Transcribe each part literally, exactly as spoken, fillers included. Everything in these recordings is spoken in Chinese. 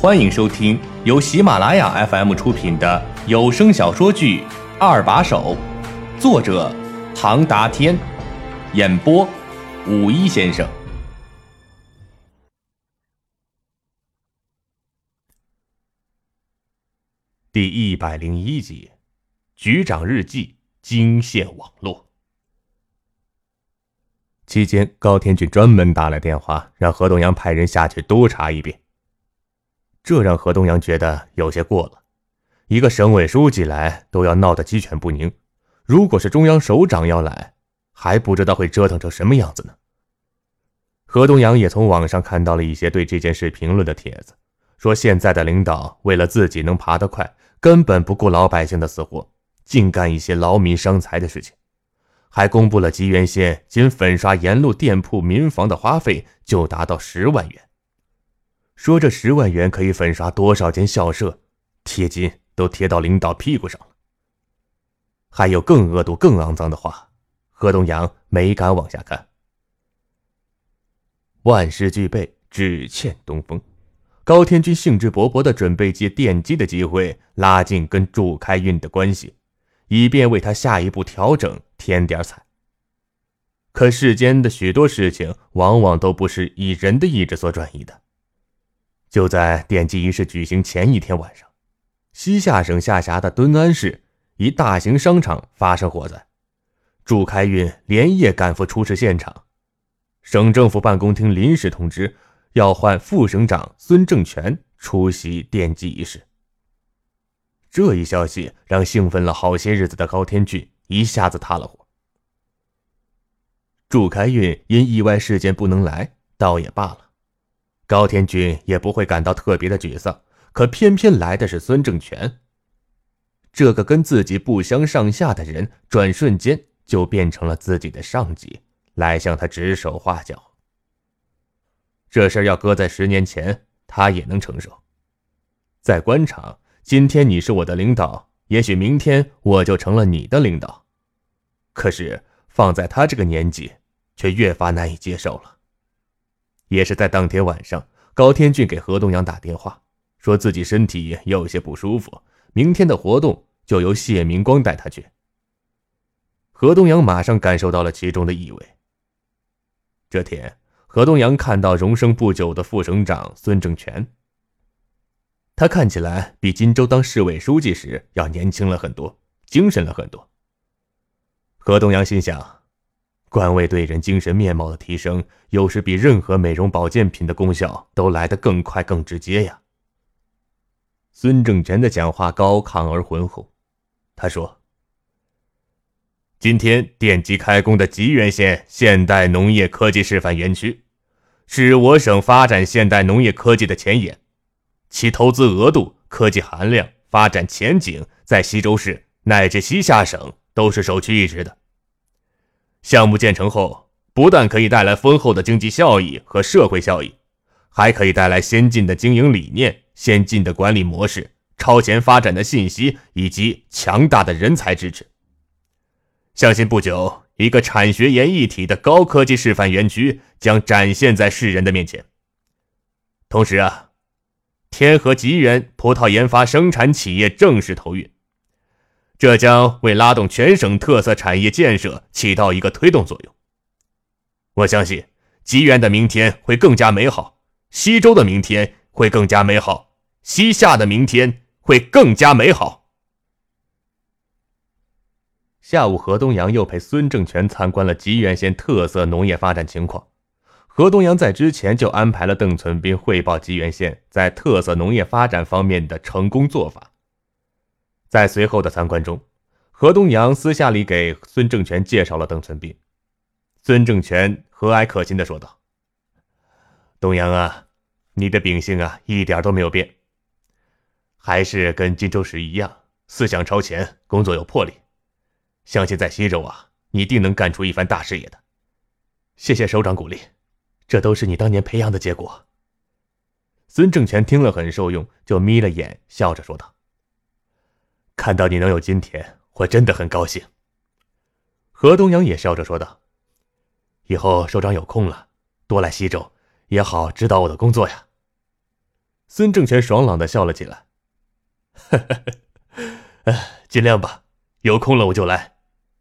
欢迎收听由喜马拉雅 F M 出品的有声小说剧《二把手》，作者唐达天，演播五一先生。第一百零一集，局长日记惊现网络。期间，高天俊专门打来电话，让何东阳派人下去督查一遍。这让何东阳觉得有些过了，一个省委书记来都要闹得鸡犬不宁，如果是中央首长要来，还不知道会折腾成什么样子呢。何东阳也从网上看到了一些对这件事评论的帖子，说现在的领导为了自己能爬得快，根本不顾老百姓的死活，净干一些劳民伤财的事情，还公布了吉源县仅粉刷沿路店铺民房的花费就达到十万元，说这十万元可以粉刷多少间校舍，贴金都贴到领导屁股上了。还有更恶毒更肮脏的话，何东阳没敢往下看。万事俱备，只欠东风。高天军兴致勃勃地准备借电击的机会拉近跟祝开运的关系，以便为他下一步调整添点彩。可世间的许多事情往往都不是以人的意志所转移的。就在电击仪式举行前一天晚上，西夏省下辖的敦安市一大型商场发生火灾，祝开运连夜赶赴出事现场。省政府办公厅临时通知要换副省长孙正全出席电击仪式。这一消息让兴奋了好些日子的高天俊一下子塌了火。祝开运因意外事件不能来，倒也罢了，高天俊也不会感到特别的沮丧，可偏偏来的是孙正全。这个跟自己不相上下的人，转瞬间就变成了自己的上级，来向他指手画脚。这事要搁在十年前，他也能承受。在官场，今天你是我的领导，也许明天我就成了你的领导。可是放在他这个年纪，却越发难以接受了。也是在当天晚上，高天俊给何东阳打电话，说自己身体有些不舒服，明天的活动就由谢明光带他去。何东阳马上感受到了其中的意味。这天，何东阳看到荣升不久的副省长孙正全，他看起来比金州当市委书记时要年轻了很多，精神了很多。何东阳心想，官位对人精神面貌的提升，有时比任何美容保健品的功效都来得更快更直接呀。孙正全的讲话高亢而浑厚，他说，今天电击开工的吉源县现代农业科技示范园区，是我省发展现代农业科技的前沿，其投资额度、科技含量、发展前景在西周市乃至西夏省都是首屈一指的。项目建成后，不但可以带来丰厚的经济效益和社会效益，还可以带来先进的经营理念、先进的管理模式、超前发展的信息以及强大的人才支持。相信不久，一个产学研一体的高科技示范园区将展现在世人的面前。同时啊，天河吉源葡萄研发生产企业正式投运，这将为拉动全省特色产业建设起到一个推动作用。我相信吉源的明天会更加美好，西周的明天会更加美好，西夏的明天会更加美好。下午，何东阳又陪孙正全参观了吉源县特色农业发展情况。何东阳在之前就安排了邓存斌汇报吉源县在特色农业发展方面的成功做法。在随后的参观中，何东阳私下里给孙正全介绍了邓存斌。孙正全和蔼可亲地说道，东阳啊，你的秉性啊一点都没有变，还是跟金州时一样，思想超前，工作有魄力。相信在西周啊，你一定能干出一番大事业的。谢谢首长鼓励，这都是你当年培养的结果。孙正全听了很受用，就眯了眼，笑着说道，看到你能有今天，我真的很高兴。何东阳也笑着说道，以后首长有空了，多来西周，也好指导我的工作呀。 孙正权爽朗地笑了起来。呵呵呵，尽量吧，有空了我就来。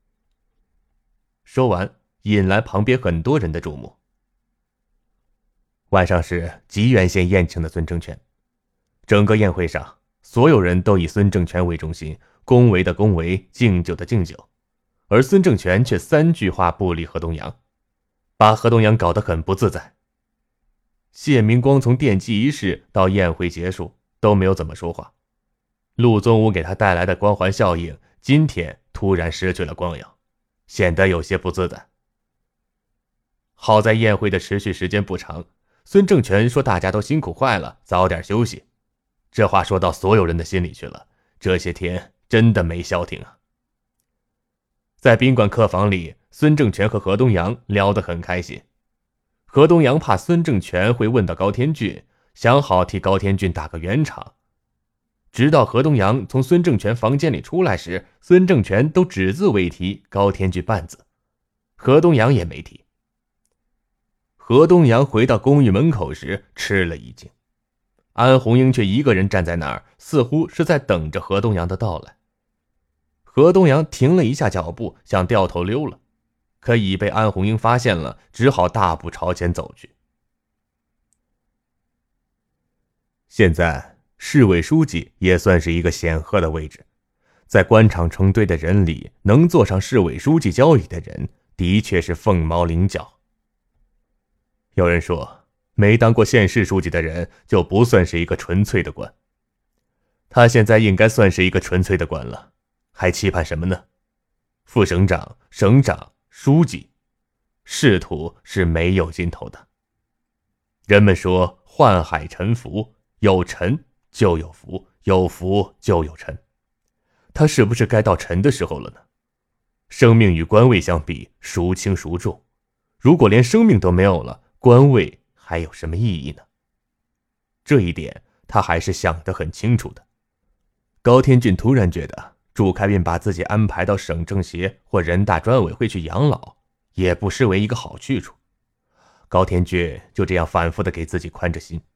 说完，引来旁边很多人的注目。晚上是吉原县宴请的孙正权，整个宴会上，所有人都以孙正权为中心，恭维的恭维，敬酒的敬酒，而孙正权却三句话不离何东阳，把何东阳搞得很不自在。谢明光从奠基仪式到宴会结束都没有怎么说话，陆宗武给他带来的光环效应今天突然失去了光耀，显得有些不自在。好在宴会的持续时间不长，孙正权说大家都辛苦坏了，早点休息。这话说到所有人的心里去了，这些天真的没消停啊。在宾馆客房里，孙正权和何东阳聊得很开心。何东阳怕孙正权会问到高天俊，想好替高天俊打个圆场。直到何东阳从孙正权房间里出来时，孙正权都只字未提高天俊半字，何东阳也没提。何东阳回到公寓门口时吃了一惊，安红英却一个人站在那儿，似乎是在等着何东阳的到来。何东阳停了一下脚步，想掉头溜了，可已被安红英发现了，只好大步朝前走去。现在市委书记也算是一个显赫的位置，在官场成堆的人里，能坐上市委书记交椅的人的确是凤毛麟角。有人说，没当过县市书记的人就不算是一个纯粹的官，他现在应该算是一个纯粹的官了，还期盼什么呢？副省长、省长、书记，仕途是没有尽头的。人们说宦海沉浮，有沉就有浮，有浮就有沉，他是不是该到沉的时候了呢？生命与官位相比，孰轻孰重？如果连生命都没有了，官位还有什么意义呢？这一点他还是想得很清楚的。高天俊突然觉得祝开运把自己安排到省政协或人大专委会去养老，也不失为一个好去处。高天俊就这样反复地给自己宽着心。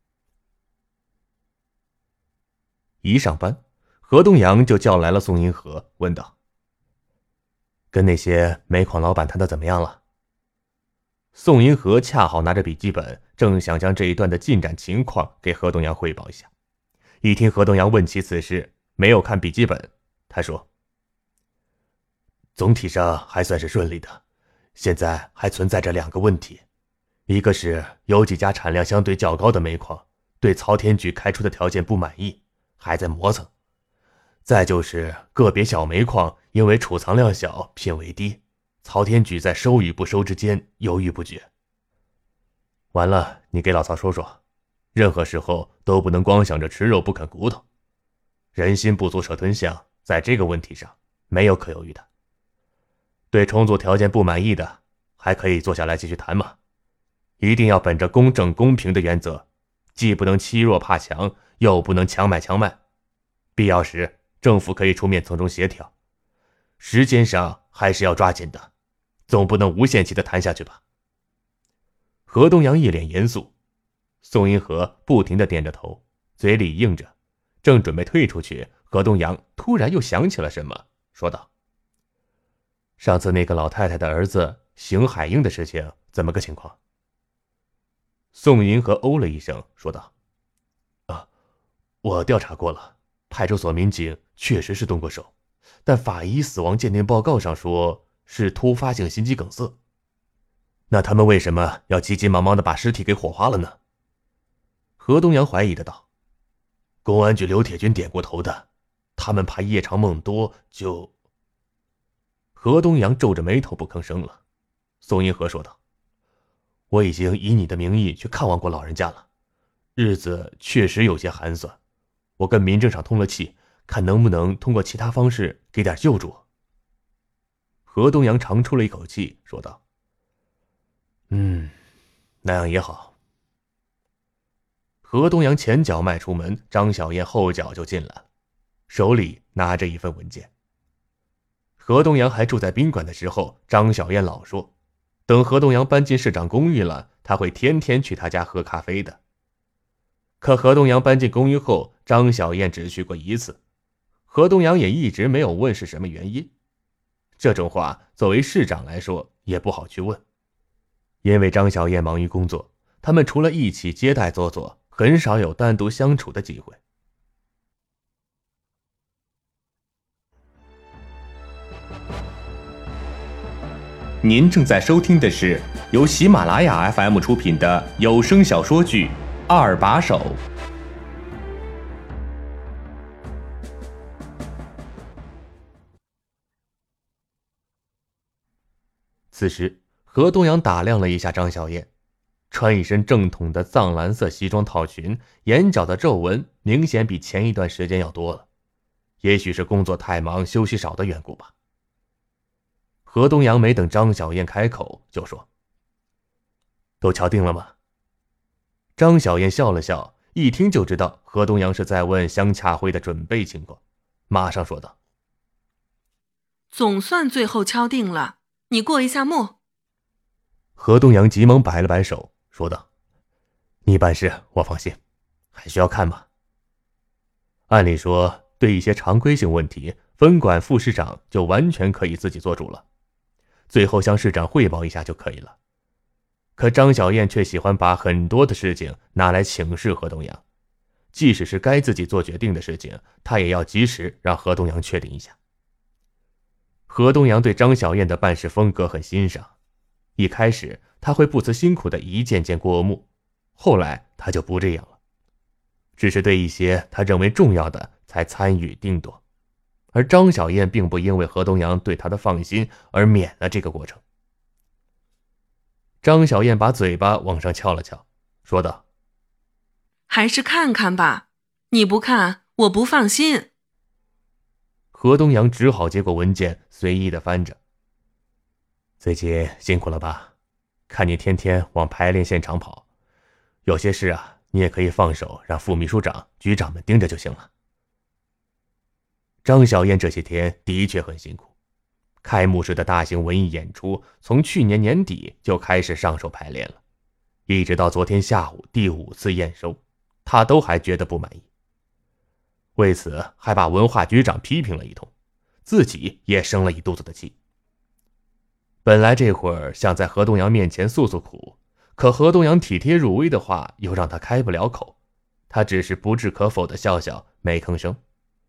一上班，何东阳就叫来了宋银河，问道：“跟那些煤矿老板谈的怎么样了？”宋银河恰好拿着笔记本，正想将这一段的进展情况给何东阳汇报一下。一听何东阳问起此事，没有看笔记本，他说：“总体上还算是顺利的，现在还存在着两个问题，一个是有几家产量相对较高的煤矿对曹天举开出的条件不满意，还在磨蹭；再就是个别小煤矿因为储藏量小，品位低，曹天举在收与不收之间犹豫不决。完了，你给老曹说说，任何时候都不能光想着吃肉不啃骨头，人心不足蛇吞象，在这个问题上没有可犹豫的。对重组条件不满意的，还可以坐下来继续谈嘛，一定要本着公正公平的原则，既不能欺弱怕强，又不能强买强卖，必要时政府可以出面从中协调，时间上还是要抓紧的，总不能无限期的谈下去吧。”何东阳一脸严肃，宋银河不停地点着头，嘴里应着，正准备退出去，何东阳突然又想起了什么，说道：“上次那个老太太的儿子邢海英的事情怎么个情况？”宋银河哦了一声，说道：“啊，我调查过了，派出所民警确实是动过手，但法医死亡鉴定报告上说是突发性心肌梗塞。那他们为什么要急急忙忙地把尸体给火化了呢？”何东阳怀疑的道：“公安局刘铁军点过头的，他们怕夜长梦多，就……”何东阳皱着眉头不吭声了。宋银河说道：“我已经以你的名义去看望过老人家了，日子确实有些寒酸，我跟民政厂通了气，看能不能通过其他方式给点救助。”何东阳长出了一口气，说道：“嗯，那样也好。”何东阳前脚迈出门，张小燕后脚就进来，手里拿着一份文件。何东阳还住在宾馆的时候，张小燕老说，等何东阳搬进市长公寓了，他会天天去他家喝咖啡的。 可何东阳搬进公寓后，张小燕只去过一次，何东阳也一直没有问是什么原因。这种话作为市长来说也不好去问，因为张小燕忙于工作，他们除了一起接待坐坐，很少有单独相处的机会。您正在收听的是由喜马拉雅 F M 出品的有声小说剧《二把手》。此时，何东阳打量了一下张小燕，穿一身正统的藏蓝色西装套裙，眼角的皱纹明显比前一段时间要多了，也许是工作太忙休息少的缘故吧。何东阳没等张小燕开口就说：都敲定了吗？张小燕笑了笑，一听就知道何东阳是在问乡洽会的准备情况，马上说道： 总算最后敲定了，你过一下目。 何东阳急忙摆了摆手说道：你办事我放心，还需要看吗？按理说对一些常规性问题，分管副市长就完全可以自己做主了，最后向市长汇报一下就可以了。可张小燕却喜欢把很多的事情拿来请示何东阳，即使是该自己做决定的事情，她也要及时让何东阳确定一下。何东阳对张小燕的办事风格很欣赏，一开始他会不辞辛苦的一件件过目，后来他就不这样了，只是对一些他认为重要的才参与定夺。而张小燕并不因为何东阳对她的放心而免了这个过程。张小燕把嘴巴往上翘了翘，说道： 还是看看吧，你不看我不放心。 何东阳只好接过文件，随意的翻着。最近辛苦了吧？看你天天往排练现场跑，有些事啊，你也可以放手让副秘书长、局长们盯着就行了。张小燕这些天的确很辛苦，开幕式的大型文艺演出从去年年底就开始上手排练了，一直到昨天下午第五次验收，她都还觉得不满意。为此还把文化局长批评了一通，自己也生了一肚子的气。本来这会儿想在何东阳面前诉诉苦，可何东阳体贴入微的话又让他开不了口，他只是不置可否的笑笑，没吭声。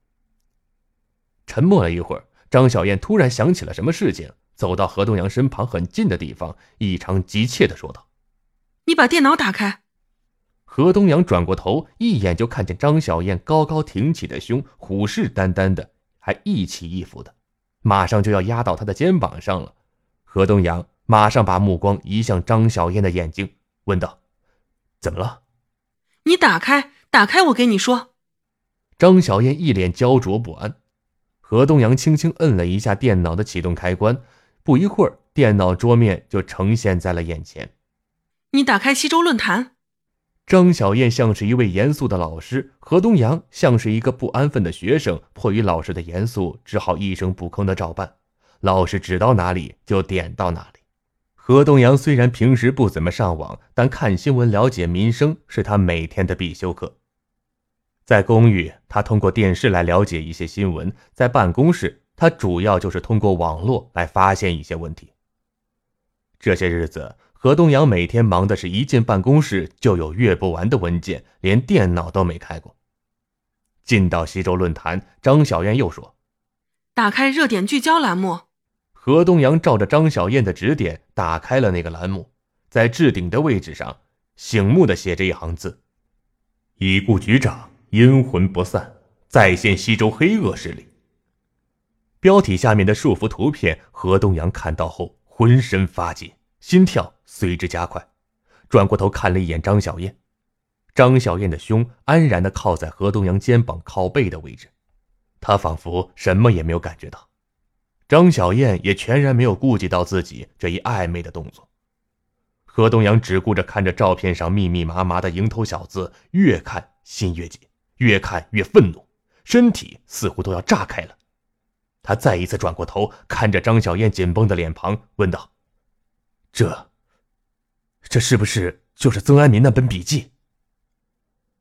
沉默了一会儿，张小燕突然想起了什么事情，走到何东阳身旁很近的地方，异常急切地说道： 你把电脑打开。 何东阳转过头，一眼就看见张小燕高高挺起的胸，虎视眈眈的，还一起一伏的，马上就要压到他的肩膀上了。何东阳马上把目光移向张小燕的眼睛，问道：怎么了？ 你打开，打开，我给你说。 张小燕一脸焦灼不安。何东阳轻轻摁了一下电脑的启动开关，不一会儿，电脑桌面就呈现在了眼前。 你打开西周论坛。 张小燕像是一位严肃的老师，何东阳像是一个不安分的学生，迫于老师的严肃，只好一声不吭的照办。老师指到哪里就点到哪里。何东阳虽然平时不怎么上网，但看新闻了解民生是他每天的必修课。在公寓，他通过电视来了解一些新闻；在办公室，他主要就是通过网络来发现一些问题。这些日子，何东阳每天忙的是一进办公室就有阅不完的文件，连电脑都没开过。进到西周论坛，张小燕又说： 打开热点聚焦栏目。 何东阳照着张小燕的指点打开了那个栏目，在置顶的位置上醒目地写着一行字：已故局长阴魂不散，再现西周黑恶势力。标题下面的束缚图片，何东阳看到后浑身发紧，心跳随之加快，转过头看了一眼张小燕。张小燕的胸安然地靠在何东阳肩膀靠背的位置，她仿佛什么也没有感觉到。张小燕也全然没有顾及到自己这一暧昧的动作。何东阳只顾着看着照片上密密麻麻的蝇头小字，越看心越紧，越看越愤怒，身体似乎都要炸开了。他再一次转过头，看着张小燕紧绷的脸庞，问道：这这是不是就是曾安民那本笔记？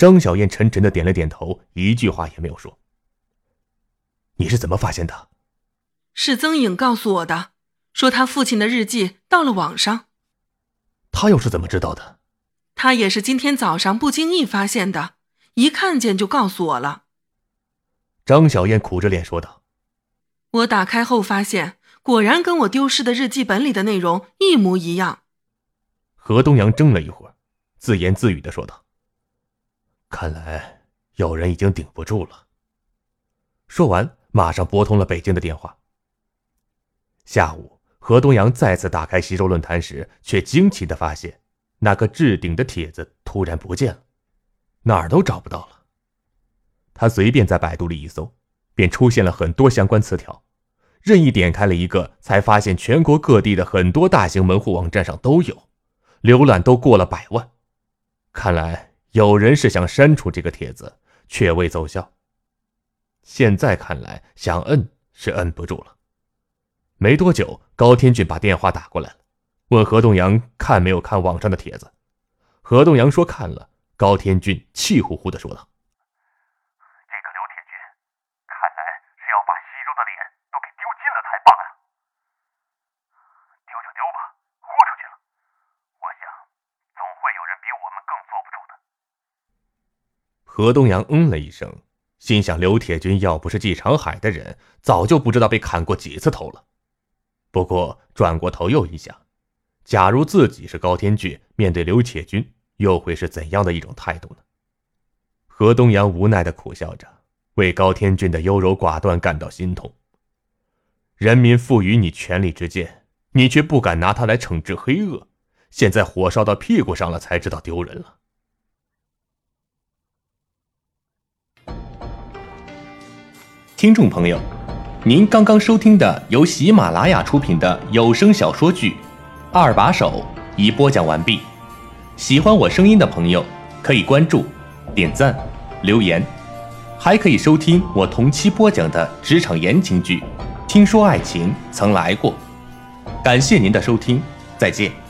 张小燕沉沉地点了点头，一句话也没有说。你是怎么发现的？ 是曾颖告诉我的，说他父亲的日记到了网上。 他又是怎么知道的？ 他也是今天早上不经意发现的，一看见就告诉我了。 张小燕苦着脸说道。 我打开后发现，果然跟我丢失的日记本里的内容一模一样。 何东阳怔了一会儿，自言自语地说道：看来有人已经顶不住了。说完马上拨通了北京的电话。下午何东阳再次打开西周论坛时，却惊奇地发现那个置顶的帖子突然不见了，哪儿都找不到了。他随便在百度里一搜，便出现了很多相关词条，任意点开了一个，才发现全国各地的很多大型门户网站上都有，浏览都过了百万。看来有人是想删除这个帖子，却未奏效。现在看来想摁是摁不住了。没多久，高天俊把电话打过来了，问何东阳看没有看网上的帖子。何东阳说看了。高天俊气呼呼地说道： 这个刘铁军看来是要把西周的脸都给丢尽了才罢了。丢就丢吧，豁出去了，我想总会有人比我们更坐不住的。 何东阳嗯了一声，心想刘铁军要不是季长海的人，早就不知道被砍过几次头了。不过转过头又一想，假如自己是高天俊，面对刘铁军又会是怎样的一种态度呢？何东阳无奈地苦笑着，为高天俊的优柔寡断感到心痛。人民赋予你权力之剑，你却不敢拿它来惩治黑恶，现在火烧到屁股上了才知道丢人了。听众朋友，您刚刚收听的由喜马拉雅出品的有声小说剧《二把手》已播讲完毕。喜欢我声音的朋友可以关注、点赞、留言，还可以收听我同期播讲的职场言情剧《听说爱情曾来过》。感谢您的收听，再见。